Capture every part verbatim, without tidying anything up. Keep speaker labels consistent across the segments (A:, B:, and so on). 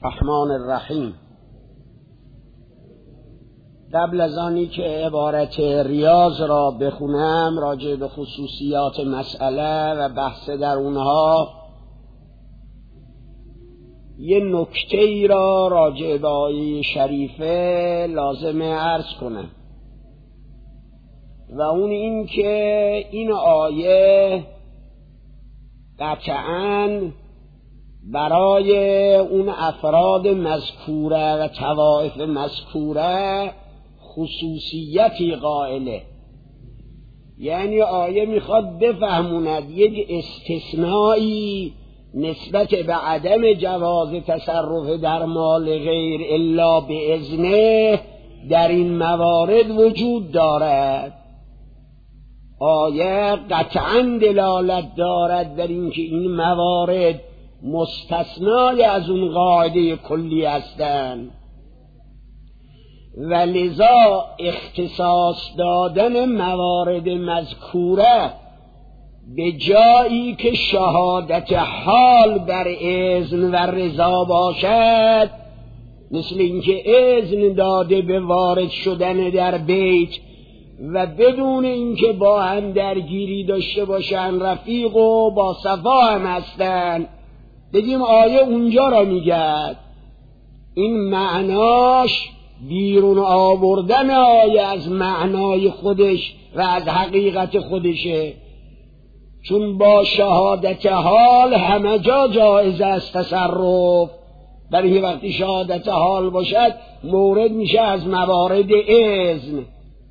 A: الرحمن الرحیم. قبل از آنی که عبارت ریاض را بخونم راجع به خصوصیات مسئله و بحث در اونها یه نکته ای را راجع به آیه شریفه لازمه عرض کنم و اون این که این آیه قطعاً برای اون افراد مذکوره و طوائف مذکوره خصوصیتی قائله، یعنی آیه میخواد بفهموند یک استثنایی نسبت به عدم جواز تصرف در مال غیر الا به اذنه در این موارد وجود دارد. آیه قطعاً دلالت دارد در اینکه این موارد مستثنای از اون قاعده کلی هستند و لذا اختصاص دادن موارد مذکوره به جایی که شهادت حال بر اذن و رضا باشد، مثل اینکه اذن داده به وارد شدن در بیت و بدون اینکه با هم درگیری داشته باشن رفیق و با صفا هم هستن، بگیم آیه اونجا را میگه. این معناش بیرون آوردن آیه از معنای خودش و از حقیقت خودشه، چون با شهادت حال همه جا جایز است تصرف، برای وقتی شهادت حال باشد مورد میشه از موارد اذن.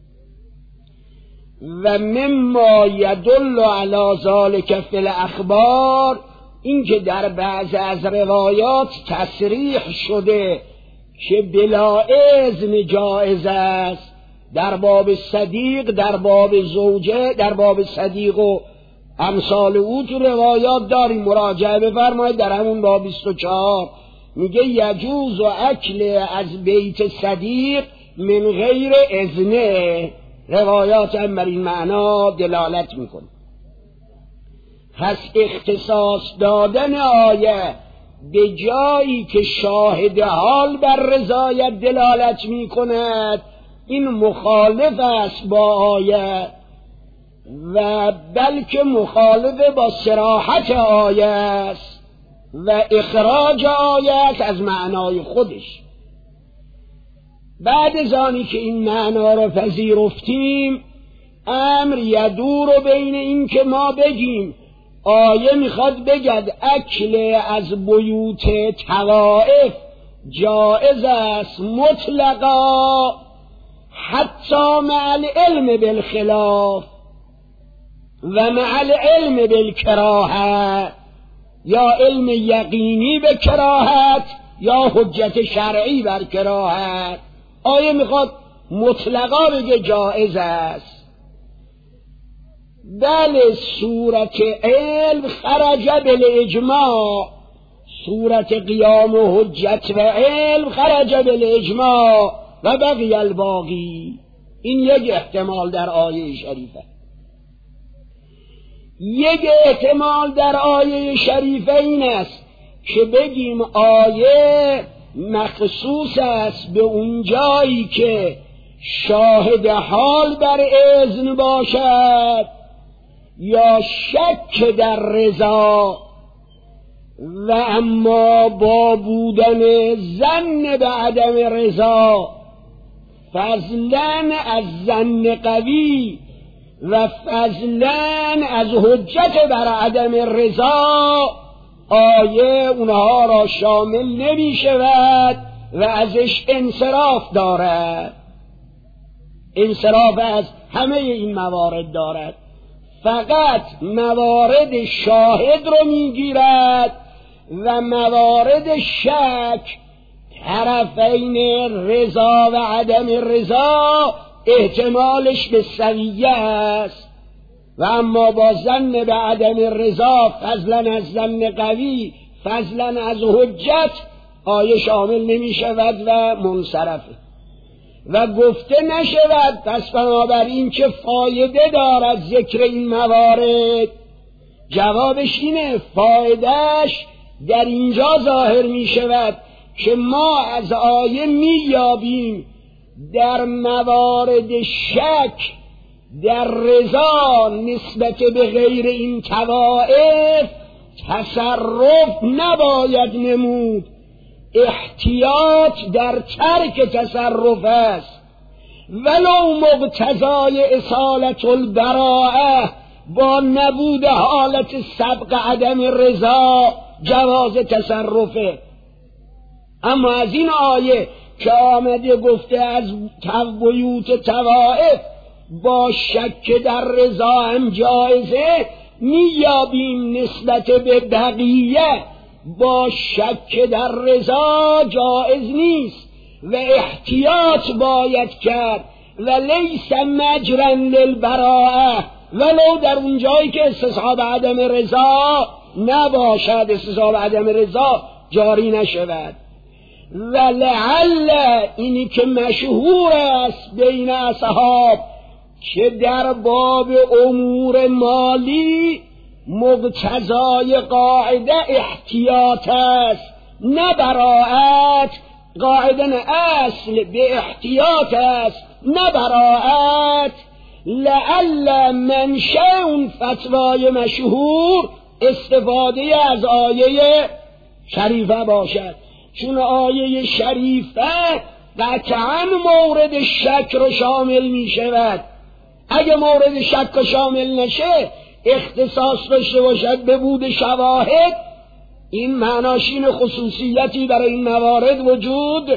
A: و مما یدل علی ذلک فی الاخبار، این که در بعض از روایات تصریح شده که بلا اذن جایز است، در باب صدیق، در باب زوجه، در باب صدیق و امثال او تو روایات داریم، مراجعه بفرمایید در همون باب بیست و چهار میگه یجوز و اکل از بیت صدیق من غیر اذنه. روایات هم بر این معنا دلالت میکنه. پس اختصاص دادن آیه به جایی که شاهد حال بر رضایت دلالت می کند این مخالف است با آیه و بلکه مخالف با صراحت آیه است و اخراج آیه است از معنای خودش. بعد از آنی که این معنا را پذیرفتیم، امر یدور بین این که ما بگیم آیه میخواد بگد اکل از بیوت طوائف جائز است مطلقا حتی مع العلم بالخلاف و مع العلم بالکراهه، یا علم یقینی به کراهت یا حجت شرعی بر کراهت. آیه میخواد مطلقا بگه جائز است. بله صورت علم خرج بالاجماع، صورت قیام و حجت و علم خرج بالاجماع و بقی الباقی. این یک احتمال در آیه شریفه. یک احتمال در آیه شریفه این است که بگیم آیه مخصوص است به اون جایی که شاهد حال بر اذن باشد یا شک در رضا، و اما با بودن ظن به عدم رضا فضلاً از ظن قوی و فضلاً از حجت بر عدم رضا، آیه اونها را شامل نمی شود و ازش انصراف دارد. انصراف از همه این موارد دارد، فقط موارد شاهد رو میگیرد و موارد شک طرفین رضا و عدم رضا احتمالش به سویه است. و اما با ظن به عدم رضا فضلا از ظن قوی فضلا از حجت آیه شامل نمی شود و منصرفه و گفته نشود. پس بنابراین چه فایده دارد ذکر این موارد؟ جوابش اینه، فایدهش در اینجا ظاهر می شود که ما از آیه می‌یابیم در موارد شک در رضا نسبت به غیر این طوائف تصرف نباید نمود، احتیاط در ترک تصرف است، ولو مقتضای اصالت البراءه با نبود حالت سبق عدم رضا جواز تصرفه. اما از این آیه که آمده گفته از بیوت طوائف با شک در رضا هم جایزه، میابیم نسبت به بقیه با شک در رضا جایز نیست و احتیاط باید کرد و لیس مجرا للبراءه، ولو در اون جایی که استصحاب عدم رضا نباشد، استصحاب عدم رضا جاری نشود. و لعل اینی که مشهور است بین اصحاب که در باب امور مالی مقتضای قاعده احتیاط است نه براءت، قاعده نه اصل به احتیاط است نه براءت. لعل منشأ اون فتوای مشهور استفاده از آیه شریفه باشد، چون آیه شریفه قطعا مورد شک رو شامل می شود. اگه مورد شک رو شامل نشه اختصاص داشته باشد به بود شواهد، این معناشین خصوصیتی برای این موارد وجود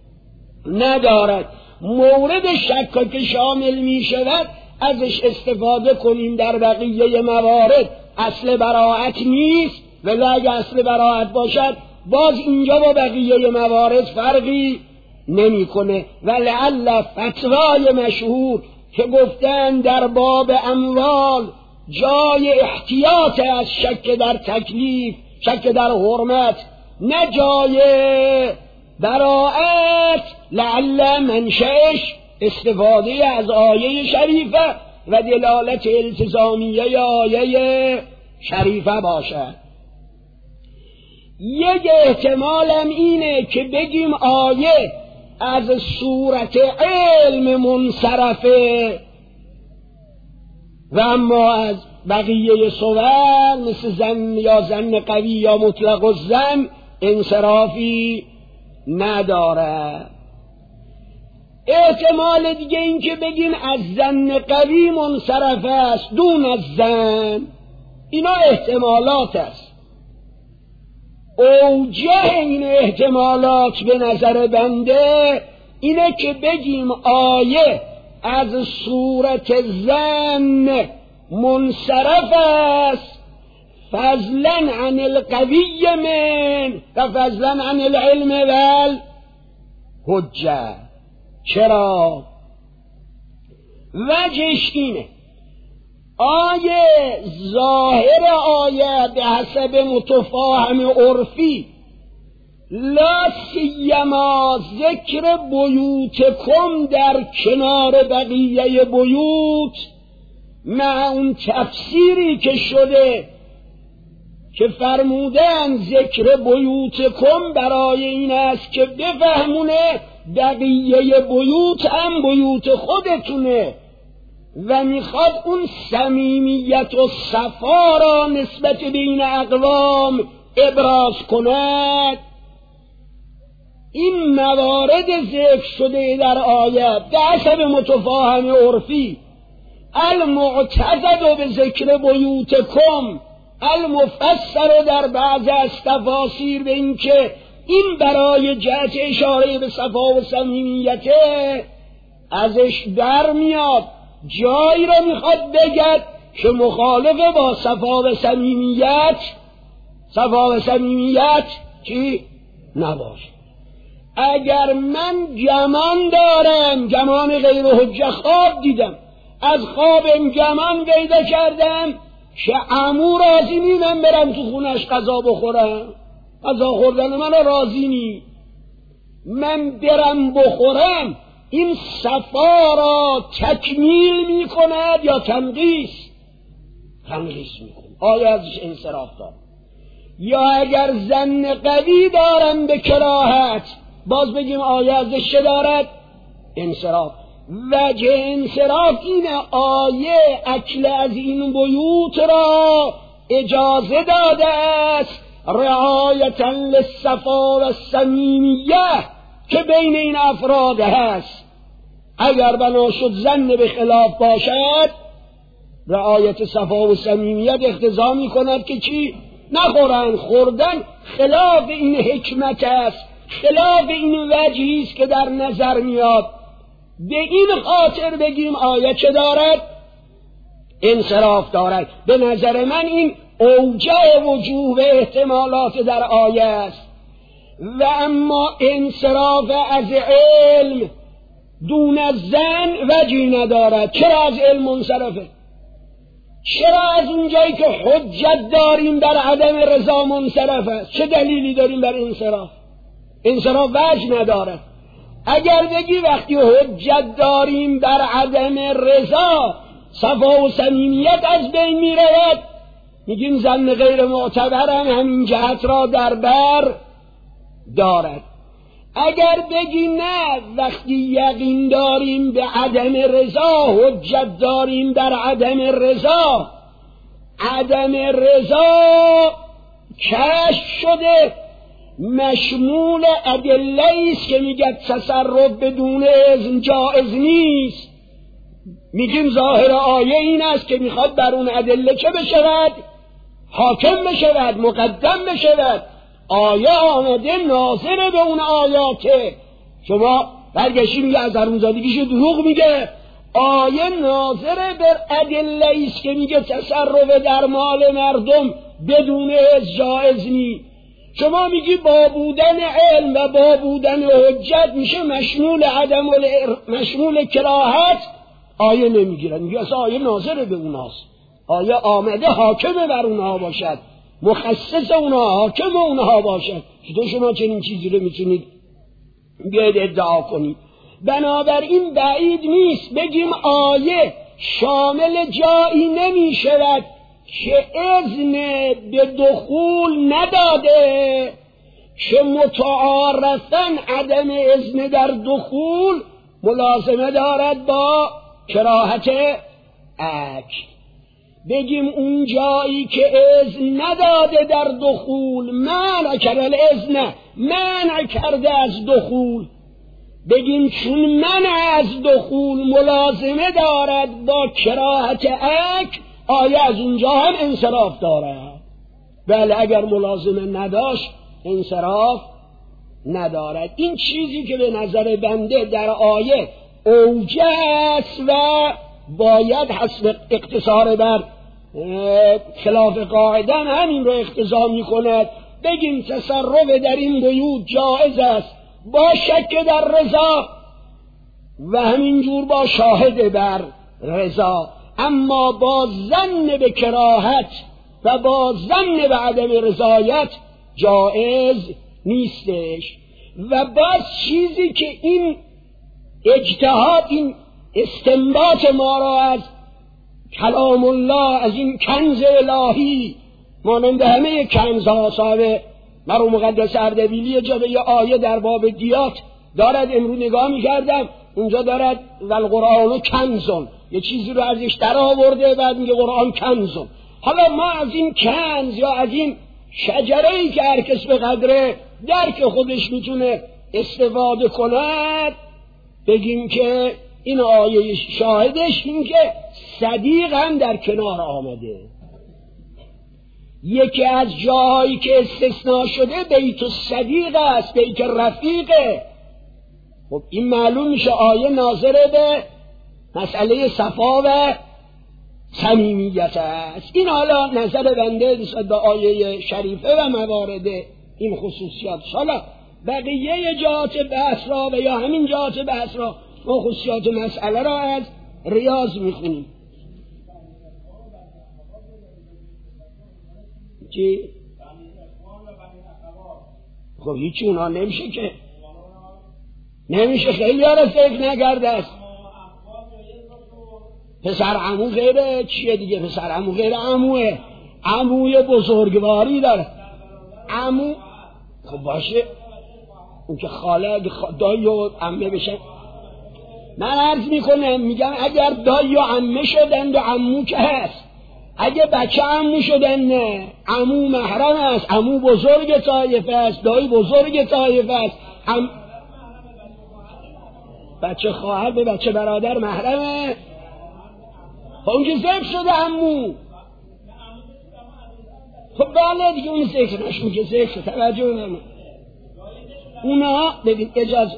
A: ندارد. مورد شک که شامل می شود ازش استفاده کنیم در بقیه موارد. اصل براءت نیست، ولی اگه اصل براءت باشد باز اینجا با بقیه موارد فرقی نمی کنه. ولعل فتوای مشهور که گفتن در باب اموال جای احتیاط از شک در تکلیف، شک در حرمت، نه جای براءت، لعل منشأش استفاده از آیه شریفه و دلالت التزامیه آیه شریفه باشد. یک احتمالم اینه که بگیم آیه از صورت علم منصرفه و اما از بقیه صور مثل زن یا زن قوی یا مطلق الزن انصرافی نداره. احتمال دیگه این که بگیم از زن قوی منصرف است دون از زن، اینا احتمالات است. اوجه این احتمالات به نظر بنده اینه که بگیم آیه از صورت زن منصرف است فضلا عن القوی من و فضلا عن العلم والحجه. چرا؟ وجهش اینه آیه ظاهر آیه به حسب متفاهم عرفی لا سیما ذکر بیوتکم در کنار بقیه بیوت مع اون تفسیری که شده که فرمودن ذکر بیوتکم برای این است که بفهمونه بقیه بیوت هم بیوت خودتونه و میخواد اون صمیمیت و صفا را نسبت بین اقوام ابراز کند. این موارد ذکر شده در آیه به حسب متفاهم عرفی المعتقد به ذکر بیوتکم، المفسر در بعض از تفاسیر به این که این برای جهت اشاره به صفا و صمیمیته ازش در میاد، جایی را میخواد بگد که مخالف با صفا و صمیمیت صفا و صمیمیت چی نباشه. اگر من گمان دارم، گمان غیر حجه، خواب دیدم، از خوابم گمان پیدا کردم که عمو راضی نی من برم تو خونش غذا بخورم، غذا خوردن من راضی نی، من برم بخورم، این صفا را تکمیل می کند یا تنقیص؟ تنقیص می کند. آیا ازش انصراف دارد؟ یا اگر ظن قوی دارم به کراهت، باز بگیم آیه ازش چه دارد؟ انصراف. وجه انصراف اینه آیه اکل از این بیوت را اجازه داده است رعایتا للصفا و الصمیمیه که بین این افراد هست. اگر بنا شد ظن به خلاف باشد، رعایت صفا و صمیمیت اقتضا می کند که چی؟ نخورن. خوردن خلاف این حکمت است، خلاف این وجهی است که در نظر میاد. به این خاطر بگیم آیه چه دارد؟ انصراف دارد. به نظر من این اوجه وجوه احتمالات در آیه است. و اما انصراف از علم دون از ظن وجهی ندارد. چرا از علم منصرفه؟ چرا از اونجایی که حجت داریم بر عدم رضا منصرف است؟ چه دلیلی داریم بر انصراف؟ انصراف وجه ندارد. اگر بگی وقتی حجت داریم بر عدم رضا صفا و صمیمیت از بین می رود، میگیم ظن غیر معتبرم همین جهت را در بر دارد. اگر بگی نه وقتی یقین داریم به عدم رضا حجت داریم در عدم رضا، عدم رضا کشف شده مشمول ادله است که میگه تصرف بدون اذن جائز نیست، میگیم ظاهر آیه این است که میخواد بر اون ادله چه بشود؟ حاکم بشود، مقدم بشود. آیه آمده ناظر به اون آیاته. شما برگشی میگه از حرومزادگیشو دروغ میگه. آیه ناظر به ادله است که میگه تصرف در مال مردم بدون اذن جائز نیست. شما میگی با بودن علم و با بودن حجت میشه مشمول عدم و مشمول کراهت. آیه نمیگیرن، میگه اصلا آیه ناظر به اوناست. آیه آمده حاکم بر اونها باشد، مخصص اونها، حاکم اونها باشد. چطور شما چنین چیزی رو میتونید بیاید ادعا کنید؟ بنابراین بعید نیست بگیم آیه شامل جایی نمیشود که اذن به دخول نداده، که متعارفاً عدم اذن در دخول ملازمه دارد با کراهت اکل. بگیم اون جایی که اذن نداده در دخول، منع کرده الاذن، منع کرده از دخول، بگیم چون منع از دخول ملازمه دارد با کراهت اکل، آیه از اونجا هم انصراف دارد. بله اگر ملازمه نداشت انصراف ندارد. این چیزی که به نظر بنده در آیه اوجه است و باید حسب اقتصار بر خلاف قاعده همین رو اقتضا می کند. بگیم تصرف در این بیوت جائز است با شک در رضا و همینجور با شاهد بر رضا، اما با ظن به کراهت و با ظن به عدم رضایت جائز نیستش. و باز چیزی که این اجتهاد، این استنباط ما را از کلام الله، از این کنز الهی مانند همه کنزها صاحب مرحوم مقدس اردبیلی جا به یه آیه در باب دیات دارد، امروز نگاه می‌کردم اونجا دارد والقرآن کنزون، یه چیزی رو ازش در آورده بعد میگه قرآن کنزون. حالا ما از این کنز یا از این شجره‌ای که هر کس به قدر درک خودش میتونه استفاده کند بگیم که این آیه شاهدش این که صدیق هم در کنار آمده. یکی از جاهایی که استثناء شده بیت الصدیق است، بیت رفیقه. خب این معلوم میشه آیه ناظر به مسئله صفا و صمیمیت است. این حالا نظر بنده نسبت به آیه شریفه و موارد این خصوصیات. حالا بقیه جهات بحث را و یا همین جهات بحث را و خصوصیات مسئله را از ریاض میخونیم. چی؟ خب هیچی اونا نمیشه که نمیشه، خیلی ها را فکر نکرده است. پسر عمو غیره چیه دیگه؟ پسر عمو غیر عموه، عموی بزرگواری داره. عمو خب باشه، اون که خاله اگه دایی و عمه بشن. من عرض میکنم میگم اگر دایی و عمه شدند و عمو که هست، اگه بچه عمو شدن نه، عمو محرم است، عمو بزرگ طایفه است، دایی بزرگ طایفه است، عم... بچه خواهر به بچه برادر محرمه. خب اون که ذکر شده عمو، خب بله دیگه اون ذکر نشون، اون که ذکر شده. توجه بفرمایید اونا ببین اجازه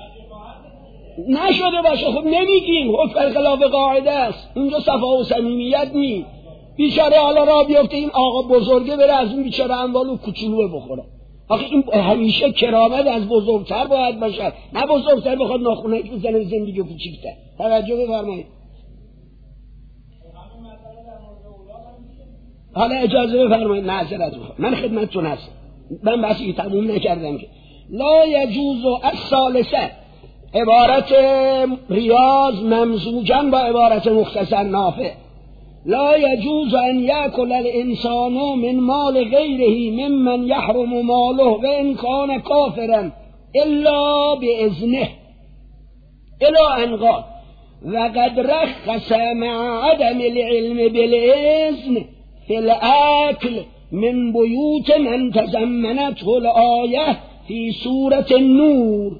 A: نشده باشه خب نمیگیم، حکم خلاف قاعده است، اونجا صفا و صمیمیت نی. بیچاره حالا را بیفته این آقا بزرگه بره از اون بیچاره اموالو کوچولو بخوره. آخه این همیشه کرامت از بزرگتر باید باشه، نه بزرگتر بخواد ناخونک بزنه زندگی کوچیک‌تر. توجه بفرمایید. حالا اجازه بفرمایید معذرت میخوام، من خدمتتون هستم، من بسی تموم نکردم که لا یجوز الثالثه، عبارت ریاض ممزوجا با عبارت مختصر نافع. لا یجوز ان یاکل الانسان من مال غیره ممن یحرم ماله و ان کان کافرا الا باذنه الی ان قال وقد رخص مع عدم العلم بالاذن فی الاکل من بیوت من تضمنته الآیه فی سورة النور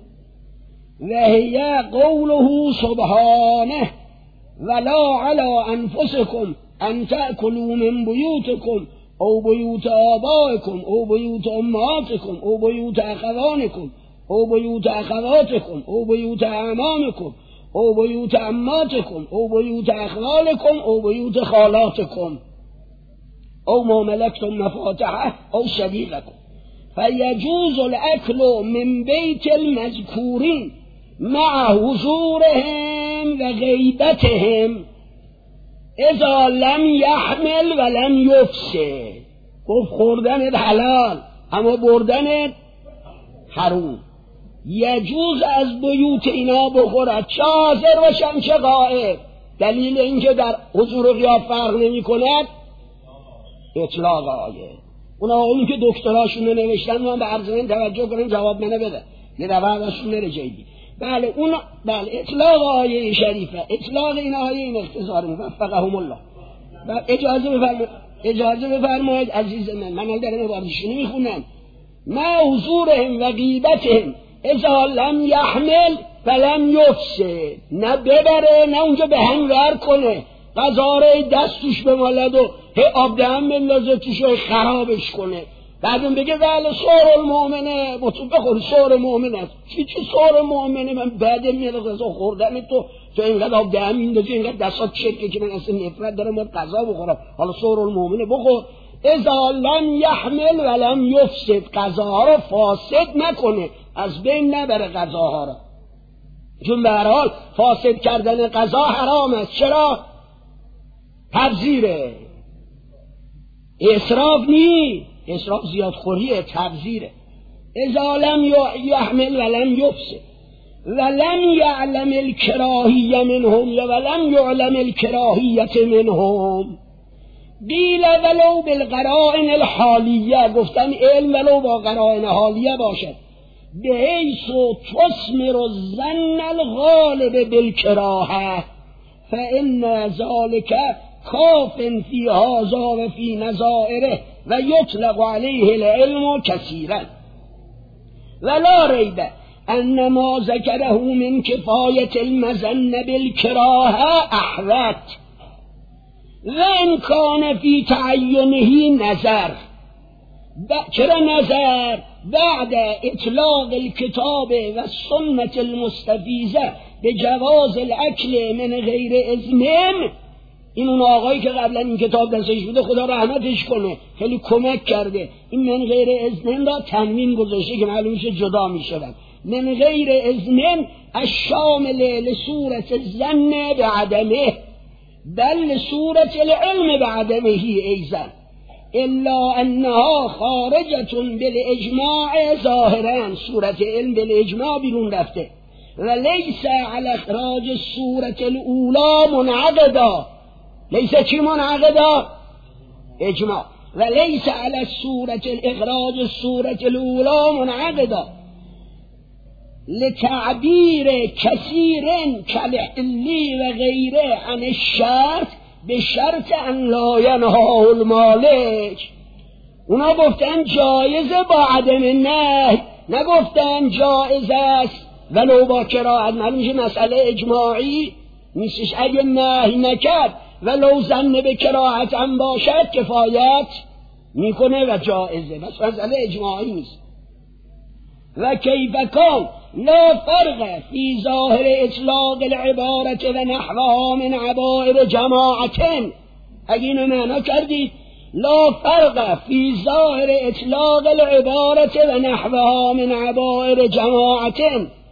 A: وهي قوله سبحانه ولا على انفسكم ان تأكلوا من بيوتكم او بيوت آبائكم او بيوت امهاتكم او بيوت اخوانكم او بيوت اخواتكم او بيوت اعمامكم او بيوت عماتكم او بيوت اخوالكم او بيوت خالاتكم او ما ملكتم مفاتحه او صديقكم فيجوز الاكل من بيت المذكورين مع حضورهم و غیبتهم اذا لم يحمل و لم یفسد. گفت خوردن حلال اما بردن حرام. یجوز از بیوت اینا بخورد، چه حاضر باشن چه غائب. دلیل اینکه در حضور و غیاب فرق نمی کند اطلاق آیه. اونا اون که دکتراشون رو نوشتن من به عرض من توجه کنن جواب منه بده یه دوازشون نره جیدی. بله اون بله اطلاق آیه شریفه، اطلاق این آیه این اختصار موفقهم الله. بله اجازه بفرمایید، اجازه بفرمایید عزیز من، من دارم عبارتشون میخونم. ما حضورهم و غیبتهم اذا لم یحمل فلم یفسد، نه ببره نه اونجا به هنگر کنه، غذاره دستش بمالد و هی آب دهن بندازه توش خرابش کنه، بعدم بگه بله سور المؤمنه مطلوب بخور سور مؤمنه. چی چی سور مؤمنه؟ من بعدم میاد غذا خوردن تو تو اینقدر آب دهن میندازی اینقدر دستات چکه که من اصلا نفرت دارم باید غذا بخورم، حالا سور المؤمنه بخور. اذا لم یحمل و لم یفسد، غذاها رو فاسد نکنه، از بین نبره غذاها رو، چون به هر حال فاسد کردن غذا حرام است. چرا؟ تبذیره، اسراف نی، اسراف زیادخوریه، تبذیره. اذا لم یحمل و لم یفسد و لم یعلم الکراهیه منهم و لم یعلم الکراهیت منهم قیل ولو بالقرائن الحالیه، گفتن علم ولو با قرائن حالیه باشد، به حیث تثمر الظن الغالب بالکراهه فان ذلك کاف فی هذا و فی نظائره و یطلق علیه العلم کثیرا ولا ریب ان ما ذکره من کفایت المظن بالکراهه احوط و ان کان فی تعینه نظر. چرا نظر؟ بعد اطلاق الکتاب و سنت المستفیضه به جواز الاکل من غیر اذن. این اون آقایی که قبلا این کتاب دستش بوده خدا رحمتش کنه خیلی کمک کرده، این من غیر اذن را تنوین گذاشته که معلوم شه جدا می شود. من غیر اذن الشامل لصورت الظن بعدمه بل لصورت العلم بعدمه ایضا الا انها خارجة بالاجماع ظاهرا، صورت علم بالاجماع بیرون رفته و لیس علی اخراج صورت الاولا منعقدا. لیس چی منعقدا؟ اجماع. و لیس علی الصورة الاخراج الصورة الاولى منعقدا لتعبیر کثیر کالحلی و غیره عن الشرط به شرط ان لا ینهاه المالک. اونا گفتن جایزه با عدم نهی، نگفتن جایز است ولو با کراهت. معلوم مسئله اجماعی نیستش، اگه نهی نکرد ولو ظن به کراهت هم باشد کفایت میکنه و جایزه، بس مسئله اجماعی نیست. و کیف کان لا فرق فی ظاهر اطلاق العبارت و نحوها من عبائر جماعت. اگه اینو معنا کردید لا فرق فی ظاهر اطلاق العبارت و نحوها من عبائر جماعت،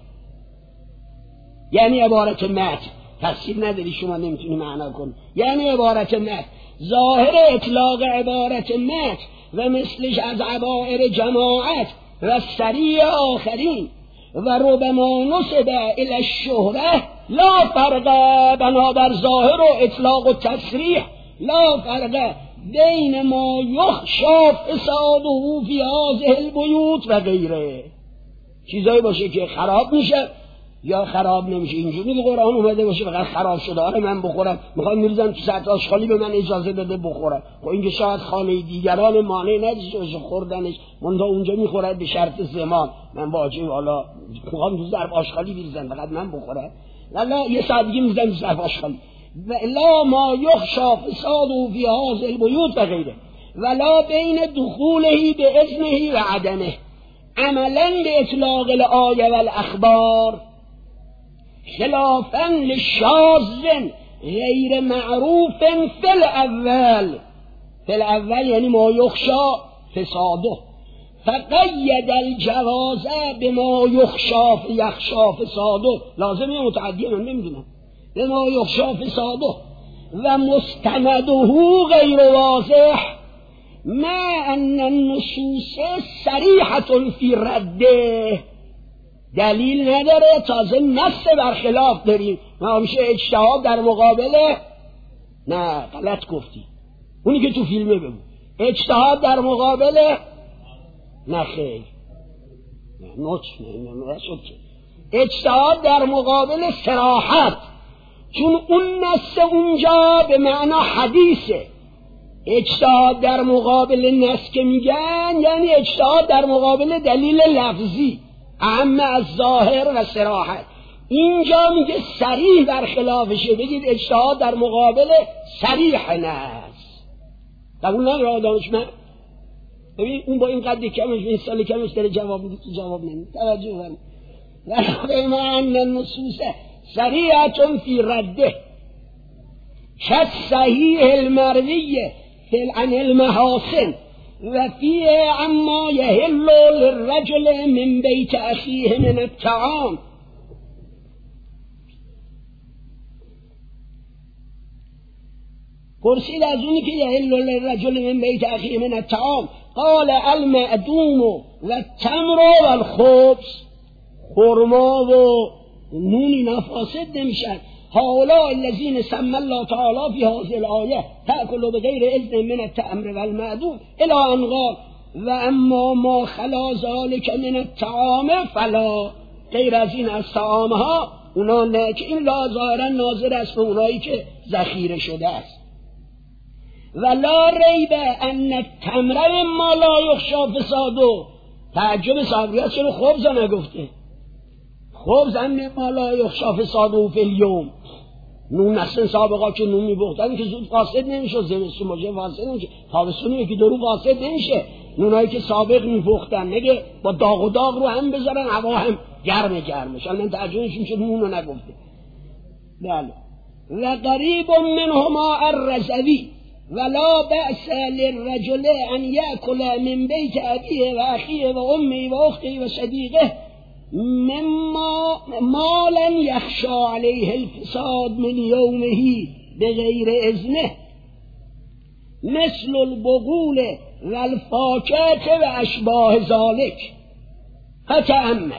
A: یعنی عبارت متن تفسیر نداری شما نمیتونی معنا کن، یعنی عبارت متن ظاهر اطلاق عبارت متن و مثلش از عبائر جماعت و سریع آخرین و ربما نسب الی الشهره لا فرق، بنابر ظاهر و اطلاق و تصریح لا فرق بین ما یخشی فساده فی هذه البیوت و غیره. چیزایی باشه که خراب میشه یا خراب نمیشه. اینجوری که قرآن اومده باشه فقط خراب شده آره من بخورم، میخوام میریزم تو سطح آشغالی به من اجازه بده بخورم، خب اینکه شاید خانه دیگران مانع نداشته باشه خوردنش، منتها اونجا میخورد به شرط زمان، من واجب حالا میخوام تو ظرف آشغالی بریزم فقط من بخورم، لا یه ساعت دیگه میریزم تو ظرف آشغالی. لا ما یخشی فساده فی هذه البیوت و غیره ولا بین دخوله باذنه و عدمه عملا به اطلاق الآیه و الاخبار خلافا للشاذ غیر معروف فی الاول. فی الاول یعنی ما یخشی فساده، فقید الجواز بما یخشی یخشی فساده، لازمه متعدیه من نمیدونم، بما یخشی فساده و مستنده غیر واضح ما ان النصوص صریحة فی رده، دلیل نداره تازه نص برخلاف داریم، ما میشه اجتهاد در مقابله. نه غلط گفتی، اونی که تو فیلمه بگو اجتهاد در مقابله، نه خیر نوچ نشد که اجتهاد در مقابل صراحت، چون اون نص اونجا به معنا حدیثه. اجتهاد در مقابل نص که میگن یعنی اجتهاد در مقابل دلیل لفظی اهم از ظاهر و صراحت. اینجا میگه صریح در خلافشه، بگید اجتهاد در مقابل صریح نص. قبول نداره دانشمند؟ ببین اون با این قد کمش به این سال کمش داره جواب میده تو جواب نمیده، توجه کنید. و من النصوص صریحة فی رده كالصحیح المروی عن المحاسن و فیه عما یحل للرجل من بیت اخیه من الطعام. پرسید از اونی که یحل للرجل من بیت اخیه من الطعام قال المعدوم و التمر و الخبز، خرما و نونی نفاسد نمیشن. هؤلاء الذين سمى الله تعالى في هذه الآية تأكل بغير إذن من التمر والمعدوم إلى أن قال وأما ما خلا ذلك من الطعام فلا، غیر از این از طعامها اونا نه که این لا ظاهرا ناظر است به اونایی که ذخیره شده است. ولا ریب ان التمر ما لا یخشی فساده، تعجب صبریت چرا خبز نگفته؟ خبز هم ما لا یخشی فساده فی الیوم. نون اصلا سابقا که نون میبختن که زود قاصد نمیشه، زمستون باشه فاسد نمیشه، تابستون یکی دو رو قاصد نمیشه. نونایی که سابق میبختن نگه با داغ و داغ رو هم بذارن هوا هم گرم گرمش، الان تعجبشون شد نون رو نگفته. بله. و قریب منهما الرزوی ولا بأس للرجل ان یأکل من بیت ابیه و اخیه و امه و اخته و صدیقه مما مالا یخشى علیه الفساد من یومه بغیر اذنه مثل البغول و الفاکهة و اشباه ذالک. فتأمل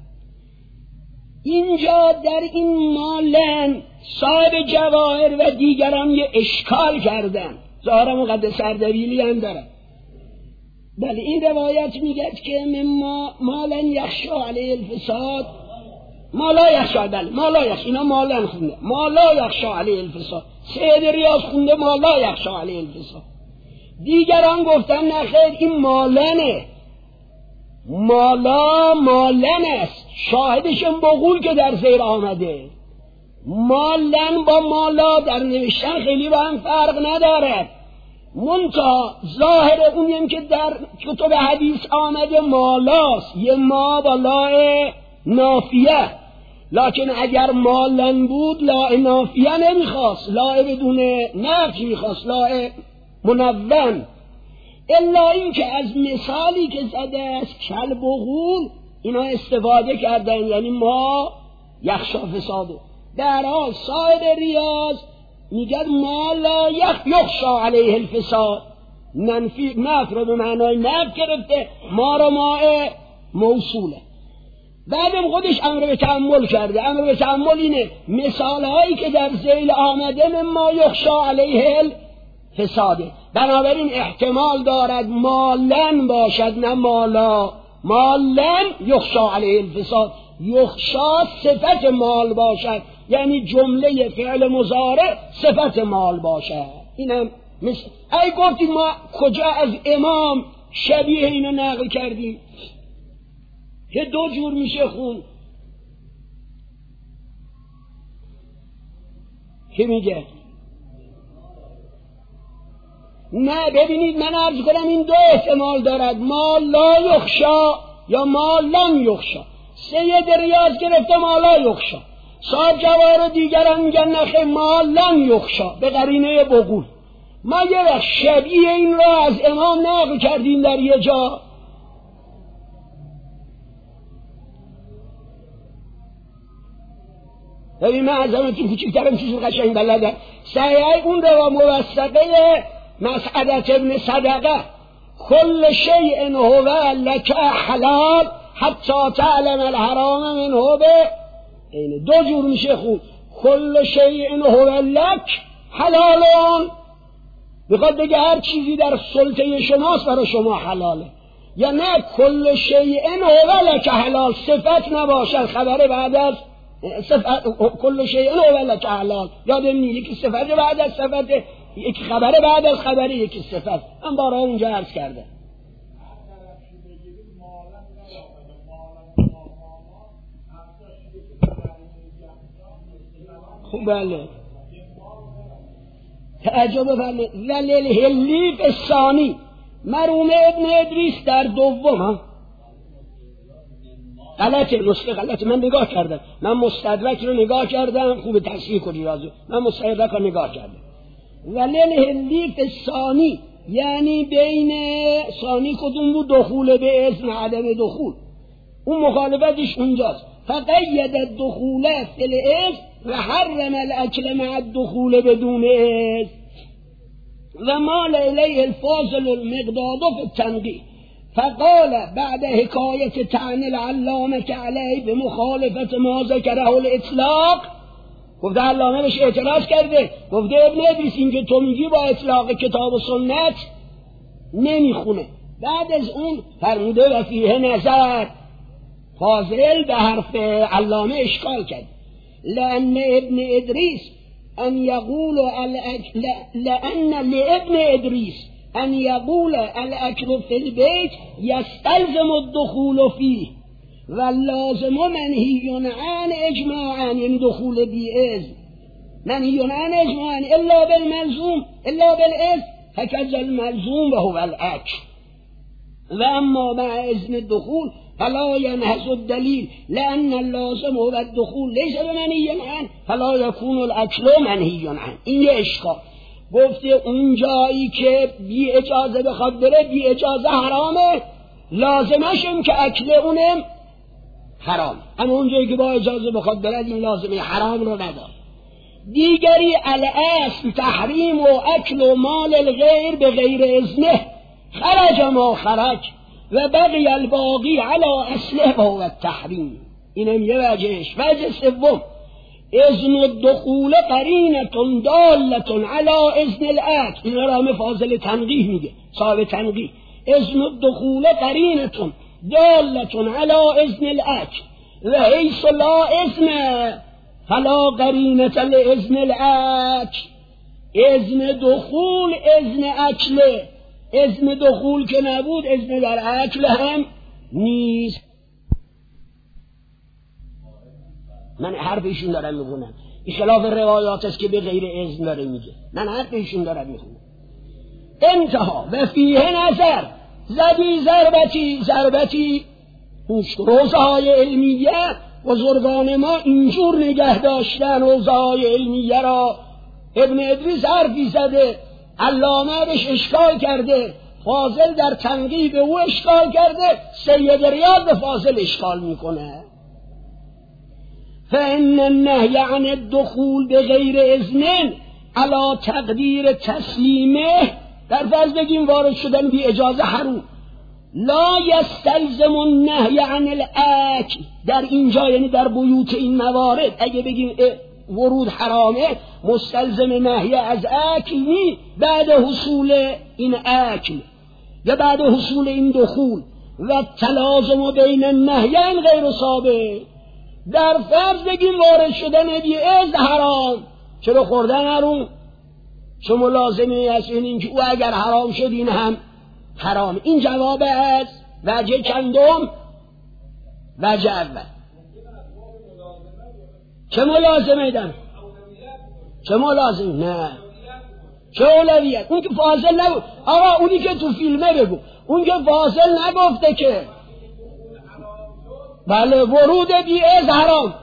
A: اینجا در این مالن صاحب جواهر و دیگران یه اشکال کردن، ظاهر مقدس اردبیلی هم دارن. بله این روایت میگه که مما مالن یخشا علیه الفساد، مالا یخشا، بله مالا یخشا، اینا مالن خونده، مالا یخشا علیه الفساد، سید ریاض خونده مالا یخشا علیه الفساد. دیگران گفتن نخیر این مالنه، مالا مالن است، شاهدشون بقول که در زیر آمده. مالن با مالا در نوشتن خیلی با هم فرق نداره، منتها ظاهر اونیم که در کتب حدیث آمده مالاست، یه ما با لای نافیه، لکن اگر مالن بود لای نافیه نمیخواست، لای بدون نفی میخواست، لای منون. الا این که از مثالی که زده است کل بغول اینا استفاده کردن، یعنی ما یخشا فسادو. در حال صاحب ریاض میگه ما لا یخشا علیه الفساد، منفی نفی رو به معنای نفی گرفته، ما رو ما موصوله. بعدم خودش امر به تأمل کرده. امر به تأمل اینه مثال هایی که در ذیل آمده مما یخشا علیه الفساده، بنابراین احتمال دارد مالن باشد نه مالا. مالن یخشا علیه الفساد، یخشا صفت مال باشد، یعنی جمله فعل مضارع صفت مال باشد. اینم مثل ای گفتیم ما کجا از امام شبیه اینو نقل کردیم که دو جور میشه خون. که میگه نه ببینید من عرض کنم این دو احتمال دارد، ما لا یخشا یا ما لن یخشا. سید ریاض گرفته ما لا یخشا، صاحب جواهر دیگران میگن نخه ما لن یخشا به قرینه بقول. ما یه وقت شبیه این را از امام نقل کردیم در یه جا. ببین من از همتون کوچکترم چیزی قشنگ بلدم. صحیح اون رو موثقه مسعدت ابن صدقه کل شیء هو لک حلال حتی تعلم الحرام منه به این دو جور میشه خون. کل شیء هو لک حلالون میخواد بگه هر چیزی در سلطه شماست برای شما حلاله، یا نه کل شیء هو لک حلال صفت نباشد خبر بعد از صفت، کل شیء هو لک حلال یادم نیست یکی صفت بعد از صفت، یکی خبر بعد از خبر، یکی صفت. من بارها اونجا عرض کرده. خب بله تعجب بفرمایید. ولیل هلیف الثانی مرحوم ابن ادریس در دوم ها غلطه، نسخه غلطه، من نگاه کردم، من مستدرک رو نگاه کردم، خوب تصحیح کنی رازو، من مستدرک رو نگاه کردم. ولیل هلیف الثانی یعنی بین ثانی کدوم بود؟ دخول به اذن عدم دخول، اون مخالفتش اونجاست. فقید الدخول فی الاذن و حرم الاکل مع الدخول بدون اذن و مال الیه الفاضل المقداد فی التنقیح. فقال بعد حکایت طعن العلامه علیه به مخالفت ما ذکره الاطلاق، گفته علامه بهش اعتراض کرده، گفته ابن ادریس این که تو میگی با اطلاق کتاب و سنت نمیخونه. بعد از اون فرموده و فیه نظر، فاضل به حرف علامه اشکال کرد. لأن ابن ادریس ان یقول الاکل لأن لابن ادریس ان یقول الاکل فی البیت یستلزم الدخول فیه و لازم منهی عن اجماعا، یعنی دخول بی اذن منهی عن اجماعا الا بالملزوم الا بالاذن هكذا الملزوم و هو الاکل و اما مع اذن الدخول فلا ينهز الدلیل لأن اللازم هو الدخول ليس بمنهی عنه فلا يكون الاکل منهی عنه. این یه اشکال. گفته اون جایی که بی اجازه بخواد بره بی اجازه حرامه، لازمش این که اکل اونم حرام، اما اون جایی که با اجازه بخواد بره این لازمه حرام رو نداره. دیگری الاصل تحریم و اکل و مال الغیر به غیر اذنه خرج ما خرج و بقی الباقی علی اصله و هو التحریم. اینم یه وجهش. وجه سوم اذن الدخول قرینه دالة علی اذن الاکل. این را همه فاضل تنقیح میگه، صاحب تنقیح. اذن الدخول قرینتون دالتون علی اذن الاکل و حیث لا اذن فلا قرینة لاذن الاکل. اذن دخول اذن اکل، اذن دخول که نبود اذن در اکل هم نیست. من حرف ایشون دارم میخونم، این خلاف روایات است که به غیر اذن داره میگه، من حرف ایشون دارم میخونم. انتها و فیه نظر زدی ضربتی ضربتی. حوزه های علمیه بزرگان ما اینجور نگه داشتن حوزه های علمیه را. ابن ادریس حرفی زده، علامه بهش اشکال کرده، فاضل در تنقیب او اشکال کرده، سید ریاض به فاضل اشکال میکنه. فإن النهی عن الدخول بغیر اذن علی تقدیر تسلیمه، در فرض بگیم وارد شدن بی اجازه حروم، لا یستلزم النهی عن الاکل. در اینجا یعنی در بیوت این موارد اگه بگیم ورود حرامه، مستلزم نهی از اکل نی بعد حصول این اکل یا بعد حصول این دخول. و تلازم بین النهیین غیر ثابت. در فرض بگیم وارد شدن بی از حرام، چرا خوردن حرام؟ چه ملازمی است این که او اگر حرام شد این هم حرام. این جواب از وجه چندم؟ وجه اول. چه ملازمه دارم؟ چه ملازمه؟ نه چه اولویت؟ اون که فاضل نگو آقا، اونی که تو فیلمه بگو، اون که فاضل نگفته که بله ورود بی از حرام،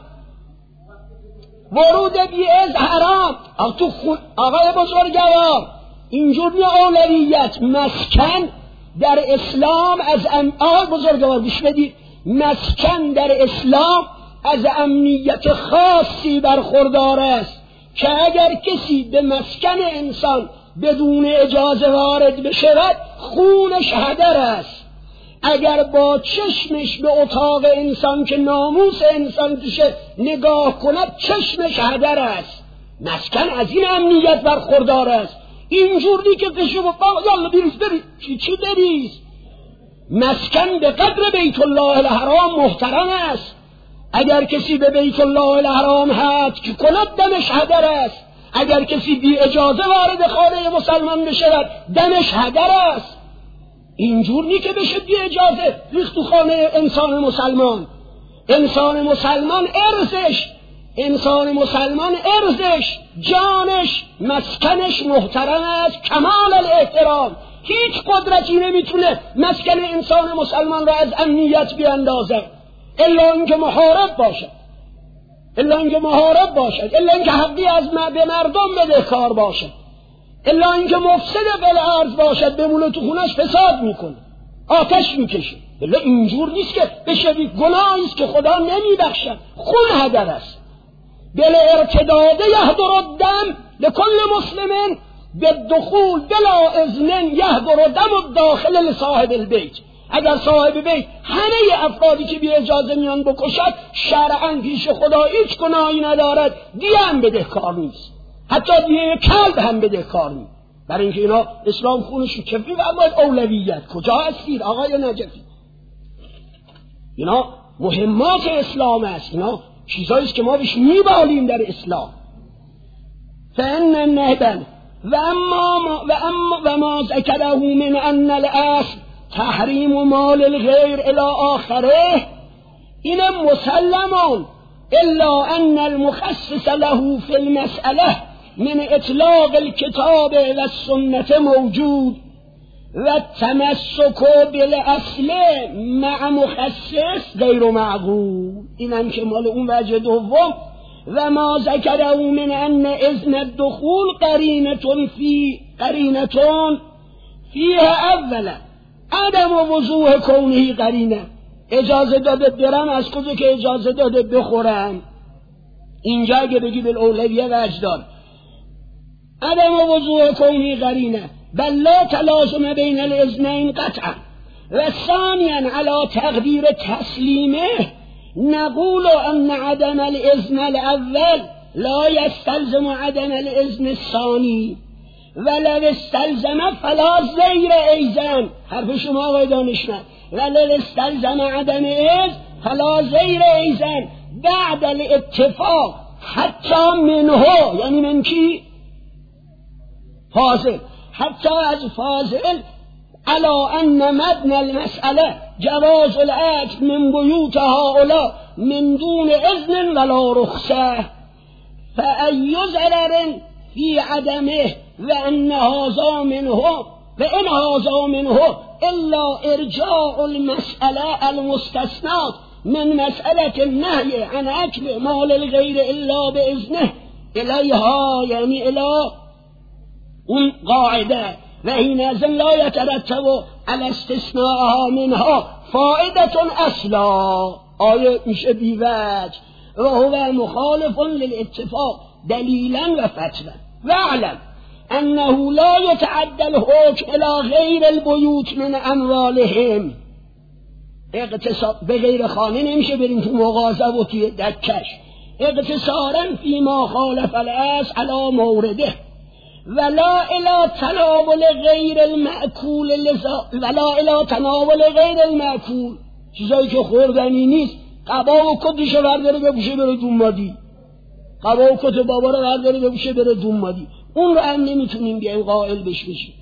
A: ورود بی از حرام. آقا تو خون آقای بزرگوار اینجور نی اولویت. مسکن در اسلام از ام... آقای بزرگوار گوش بدید، مسکن در اسلام از امنیت خاصی برخوردار است که اگر کسی به مسکن انسان بدون اجازه وارد بشود خونش هدر است. اگر با چشمش به اتاق انسان که ناموس انسان توشه نگاه کند چشمش هدر است. مسکن از این امنیت برخوردار است. اینجور دی که بشو با یالا بریز بریز چی چی بریز. مسکن به قدر بیت الله الحرام محترم است. اگر کسی به بیت الله الحرام حد که کند دمش هدر است. اگر کسی بی اجازه وارد خانه مسلمان بشود دمش هدر است. اینجور نی که بشه بی اجازه ریخت تو خانه انسان مسلمان. انسان مسلمان ارزش، انسان مسلمان ارزش، جانش، مسکنش محترم است کمال الاحترام. هیچ قدرتی نمیتونه مسکن انسان مسلمان را از امنیت بیاندازه الا اینکه محارب باشد، الا اینکه محارب باشد، الا اینکه حقی از به مردم بدهکار باشد، الا اینکه مفسد بالارض باشد، بمونه تو خونش فساد میکنه، آتش میکشه. الا اینجور نیست که بشوی گناهی است که خدا نمیبخشد. خون هدر است. بل ارتداد یهدر الدم لکل مسلم بالدخول بلا اذن یهدر دم الداخل لصاحب البیت. اگر صاحب بیت همه افرادی که بی اجازه میان بکشد شرعاً پیش خدا هیچ گناهی ندارد، دیه هم بدهکار نیست، حتی دیه کلب هم بدهکار نیست. برای اینکه اینا اسلام خونش رو کفی و باید اولویت. کجا هستید آقای نجفی؟ اینا مهمات اسلام است، اینا چیزاییست که ما بهش میبالیم در اسلام. فان النهبل و اما و اما و ما ذکره من ان الاصل تحریم مال الغیر الى آخره، اینم مسلمان الا ان المخصص له فی المسئله من اطلاق الكتاب و السنت موجود و التمسک بالاصل مع مخصص غیر معقول. اینم که مال اون وجه دوم. و ما ذکره من ان اذن الدخول قرینتون فی قرینتون فیها اولا عدم وضوح کونه قرینه. اجازه داده برم از کجا که اجازه داده بخورم؟ اینجا اگه بگی بالاولویه وجدان عدم وضوح کونه قرینه بل لا تلازم بین الاذنین قطعا. و ثانیا علی تقدیر تسلیمه نقول ان عدم الاذن الاول لا يستلزم عدم الاذن الثانی. ولو استلزم فلا زیر ایزن، حرف شما آقای دانشمند، ولو استلزم عدم از فلا زیر ایزن بعد الاتفاق حتی منه، یعنی من کی؟ فاضل، حتی از فاضل علا ان مبنى المسئله جواز العقد من بیوت هؤلاء من دون اذن ولا رخصه فأي ضرر في عدمه وأن هذا منه وإن هذا منه إلا إرجاع المسألة المستثنات من مسألة النهي عن أكل مال الغير إلا بإذنه إليها، يعني إلى اون قاعده و حينئذ لا يترتب على استثناءها منها فائدة اصلا. آیه میشه بیوجه و هو مخالف للاتفاق دلیلا و فتوا. واعلم انه لا يتعدى الحكم الى غیر البیوت من اموالهم. اقتصاد به غیر خانه نمیشه بریم تو مغازه و توی دکش. اقتصارا فيما خالف الاصل على مورده ولا الى تناول غیر المأکول لذا ولا الى تناول غیر المأکول، چیزایی که خوردنی نیست. قبا و کتشو برداره بپوشه بره دومادی، قبا و کت بابا رو برداره بپوشه بره دومادی، اون رو هم نمیتونیم بیایم قائل بش بشیم.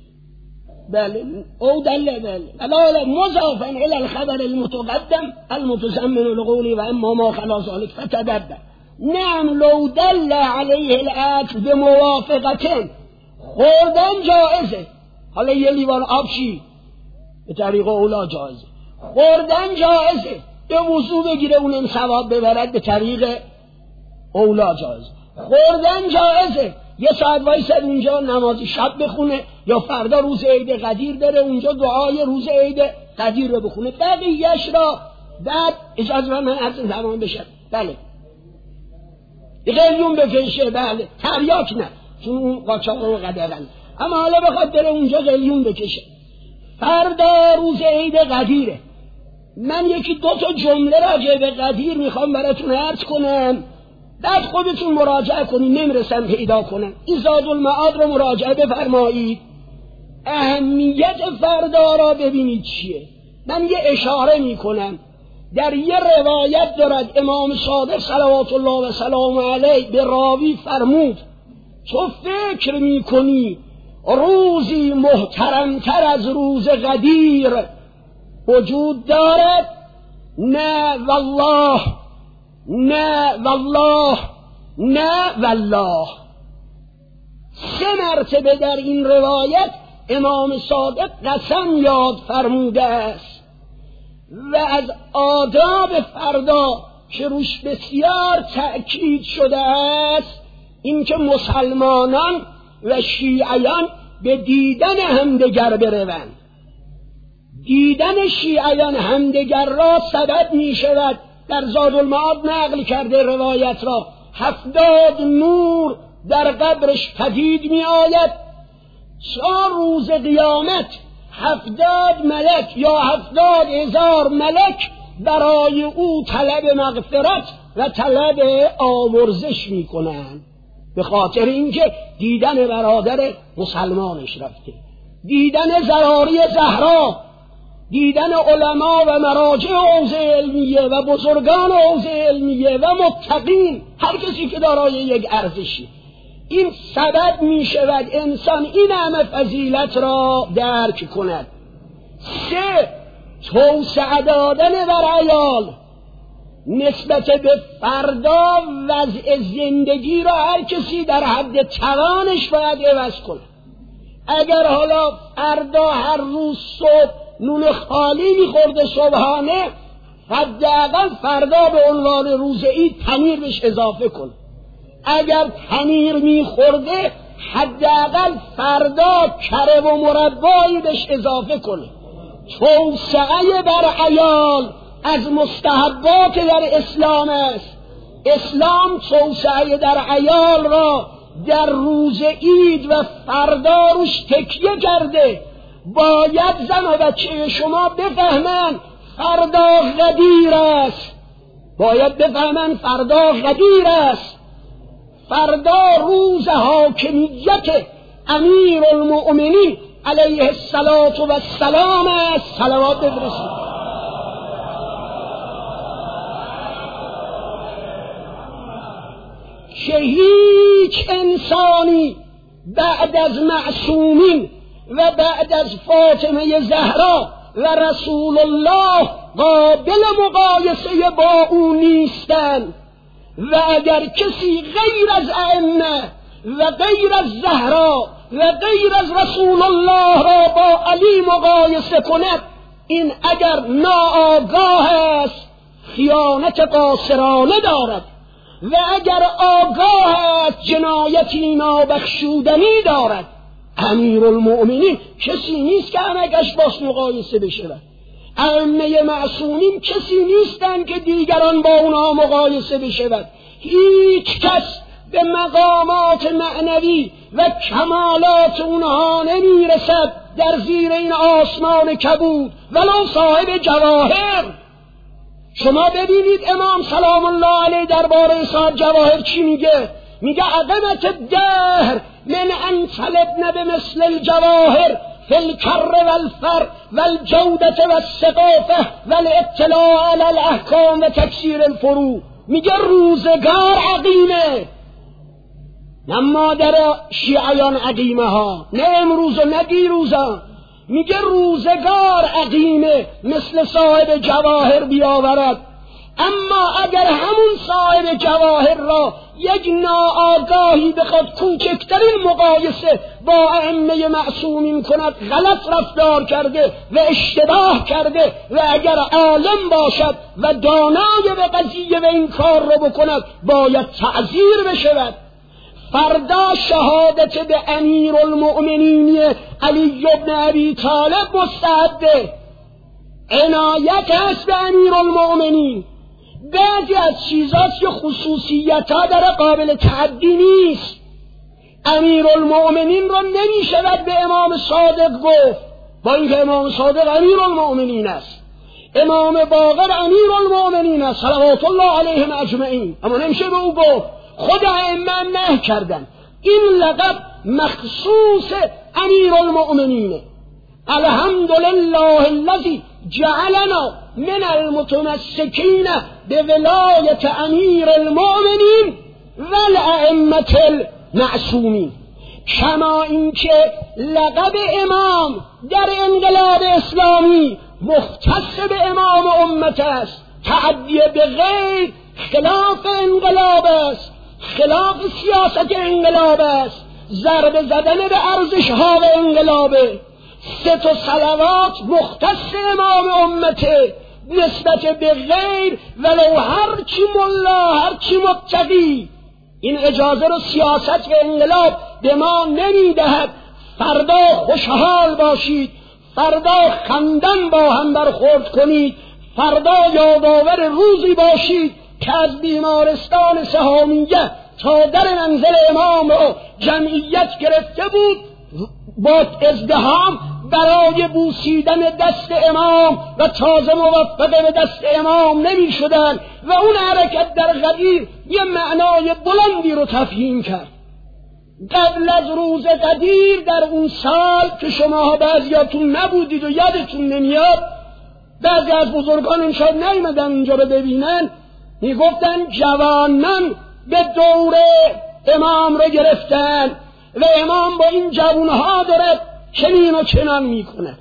A: بله او دله بله ولا مضافا الى الخبر المتقدم المتضمن القول و اما ما خلا ذلك فتدبر. نعم لو دل علیه الاکل به موافقتن، خوردن جائزه، حالا یه لیوان آب چی به طریق اولا جائزه، خوردن جائزه، به وضو بگیره اونم ثواب ببرد به طریق اولا جائزه، خوردن جائزه، یه ساعت وایسد اونجا نماز شب بخونه یا فردا روز عید قدیر بره اونجا دعای روز عید قدیر رو بخونه، بقیه‌اش را بعد اجازه من از زمان بشه. بله قلیون بکشه، بله تریاک نه چون اون قاچاق رو قدرن، اما حالا بخواد بره اونجا قلیون بکشه. فردا روز عید قدیره، من یکی دو تا جمله راجع به قدیر میخوام براتون عرض کنم، بعد خودتون مراجعه کنید، نمیرسم پیدا کنم. این زاد المعاد رو مراجعه بفرمایید، اهمیت فردا را ببینید چیه. من یه اشاره میکنم، در یه روایت دارد امام صادق صلوات الله و سلام علیه به راوی فرمود تو فکر میکنی روزی محترمتر از روز قدیر وجود دارد؟ نه والله، نه والله، نه والله. سه مرتبه در این روایت امام صادق قسم یاد فرموده است و از آداب فردا که روش بسیار تأکید شده است این که مسلمانان و شیعیان به دیدن همدیگر بروند. دیدن شیعیان همدیگر را سبب می شود، در زاد المعاد نقل کرده روایت را، هفتاد نور در قبرش پدید می آید تا روز قیامت. هفتاد ملک یا هفتاد هزار ملک برای او طلب مغفرت و طلب آمرزش می کنند، به خاطر اینکه دیدن برادر مسلمانش رفته، دیدن زراری زهرا، دیدن علما و مراجع حوزه علمیه و بزرگان حوزه علمیه و متقین، هر کسی که دارای یک ارزشی، این سبب می شود انسان این همه فضیلت را درک کند. سه، توسعه دادن بر عیال نسبت به فردا وضع زندگی را هر کسی در حد توانش باید عوض کنه. اگر حالا فردا هر روز صبح نون خالی میخورده صبحانه، حداقل فردا به عنوان روز عید پنیر بهش اضافه کنه. اگر پنیر میخورده حداقل فردا کره و مربایی بهش اضافه کنه. توسعه بر عیال از مستحبات در اسلام است. اسلام توسعه در عیال را در روز عید و فردا روش تکیه کرده. باید زن و بچه شما بفهمن فردا غدیر است، باید بفهمن فردا غدیر است، فردا روز حاکمیت امیر المؤمنین علیه الصلاة و السلام است. صلوات بفرستید. که هیچ انسانی بعد از معصومین و بعد از فاطمه زهرا و رسول الله قابل مقایسه با او نیستند و اگر کسی غیر از ائمه و غیر از زهرا و غیر از رسول الله را با علی مقایسه کند، این اگر ناآگاه است خیانت قاصرانه دارد و اگر آگاه است جنایتی نابخشودنی دارد. امیر المؤمنین کسی نیست که همگش باش مقایسه بشود. ائمه معصومین کسی نیستند که دیگران با اونها مقایسه بشود. هیچ کس به مقامات معنوی و کمالات اونها نمیرسد در زیر این آسمان کبود ولو صاحب جواهر. شما ببینید امام سلام الله علیه درباره صاحب جواهر چی میگه؟ میگه عظمت الدهر من ان طلبن بمثل الجواهر فی الکر والفر والجودة والثقافة والاطلاع علی الاحکام و تکثیر الفروع. میگه روزگار عقیمه، نه مادر شیعیان عقیمه ها، نه امروز و نه دیروزا. میگه روزگار عقیمه مثل صاحب جواهر بیاورد. اما اگر همون صاحب جواهر را یک ناآگاهی بخواد کوچکترین مقایسه با ائمه معصومین کند، غلط رفتار کرده و اشتباه کرده و اگر عالم باشد و دانای به قضیه و این کار را بکند باید تعزیر بشود. فردا شهادت به امیر المؤمنین علی بن ابی طالب مستعده. عنایت هست به امیر المؤمنین. بعضی از چیزاست که خصوصیت ها در قابل تعدی نیست. امیر المؤمنین را نمی شود به امام صادق گفت، با اینکه امام صادق امیر المؤمنین است، امام باقر امیر المؤمنین است صلوات الله علیهم اجمعین، اما نمیشه به او گفت. خود ائمه نه کردن این لقب مخصوص امیر المؤمنینه. الحمدلله الذی جعلنا من المتمسکین به ولایت امیر المؤمنین و الائمه المعصومین. کما اینکه لقب امام در انقلاب اسلامی مختص به امام امت است، تعدی به غیر خلاف انقلاب است، خلاف سیاست انقلاب است، ضربه زدن به ارزش ها و انقلابه. سه تا صلوات مختص امام امته نسبت به غیر ولو هر چی ملا هر چی متقی. این اجازه رو سیاست و انقلاب به ما نمیدهد. فردا خوشحال باشید، فردا خندان با هم برخورد کنید، فردا یادآور روزی باشید که از بیمارستان سهامیه تا در منزل امام رو جمعیت گرفته بود با ازدحام برای بوسیدن دست امام و تازه موفق به دست امام نمی شدن و اون حرکت در غدیر یه معنای بلندی رو تفهیم کرد. قبل از روز غدیر در اون سال که شما بعضیاتون نبودید و یادتون نمیاد، بعضی از بزرگان این شاید نیمدن اینجا رو ببینن، میگفتن جوانان به دور امام رو گرفتن و امام با این جوانها داره چنین و چنان میکنه.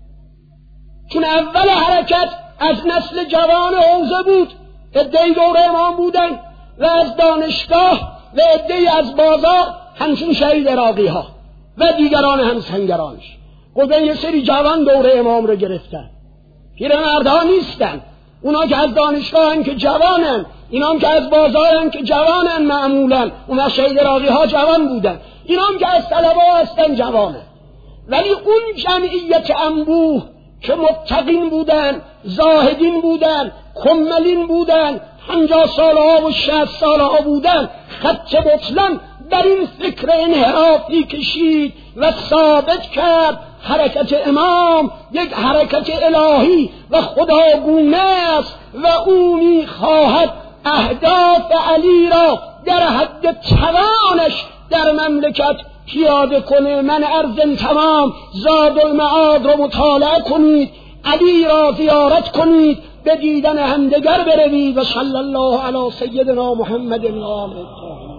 A: چون اول حرکت از نسل جوان حوزه بود، عده‌ای دور امام بودن و از دانشگاه و عده‌ای از بازار همچون شهید عراقی ها و دیگران همسنگرانش. گفتن یه سری جوان دور امام رو گرفتن، پیرمردها نیستن، اونا که از دانشگاه هن که جوانن، اینا هم که از بازار هن که جوانن معمولا، اونا شهید عراقی ها جوان بودن، اینا هم که از طلبه هستن جوانن. ولی اون جمعیت انبوه که متقین بودن، زاهدین بودن، کملین بودن، پنجاه ساله ها و شصت ساله ها بودن، خط بطلان در این فکر انحرافی کشید و ثابت کرد حرکت امام یک حرکت الهی و خداگونه است و او می‌خواهد اهداف علی را در حد توانش در مملکت پیاده کنه. من عرض تمام زاد المعاد رو مطالعه کنید، علی را زیارت کنید، به دیدن همدیگر بروید. و صلی الله علی سیدنا محمد و آله الطاهرین.